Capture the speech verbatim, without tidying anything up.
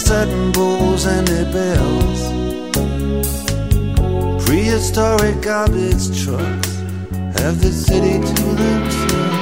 satin bowls and their bells. Prehistoric garbage trucks have the city to themselves.